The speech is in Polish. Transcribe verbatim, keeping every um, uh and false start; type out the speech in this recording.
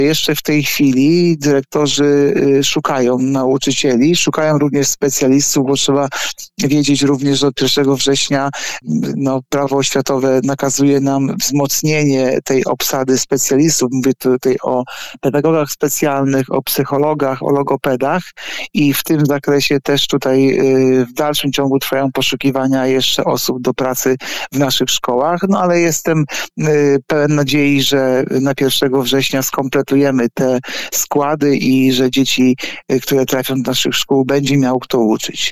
Jeszcze w tej chwili dyrektorzy szukają nauczycieli, szukają również specjalistów, bo trzeba wiedzieć również, że od pierwszego września no, prawo oświatowe nakazuje nam wzmocnienie tej obsady specjalistów. Mówię tutaj o pedagogach specjalnych, o psychologach, o logopedach i w tym zakresie też tutaj w dalszym ciągu trwają poszukiwania jeszcze osób do pracy w naszych szkołach, no ale jestem pełen nadziei, że na pierwszego września skompletujemy te składy i że dzieci, które trafią do naszych szkół, będzie miał kto uczyć.